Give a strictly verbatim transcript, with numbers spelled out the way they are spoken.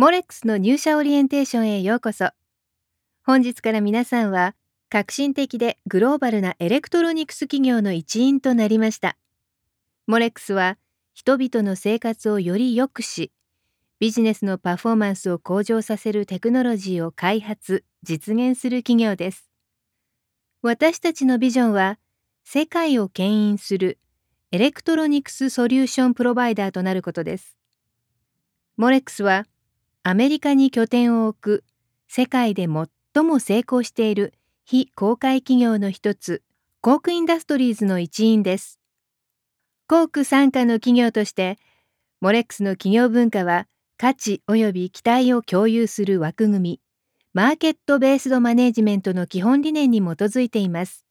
モレックスの入社オリエンテーションへようこそ。本日から皆さんは革新的でグローバルなエレクトロニクス企業の一員となりました。モレックスは人々の生活をより良くし、ビジネスのパフォーマンスを向上させるテクノロジーを開発・実現する企業です。私たちのビジョンは、世界を牽引するエレクトロニクスソリューションプロバイダーとなることです。モレックスは、アメリカに拠点を置く世界で最も成功している非公開企業の一つ、コークインダストリーズの一員です。コーク傘下の企業として、モレックスの企業文化は価値及び期待を共有する枠組み、マーケットベースドマネジメントの基本理念に基づいています。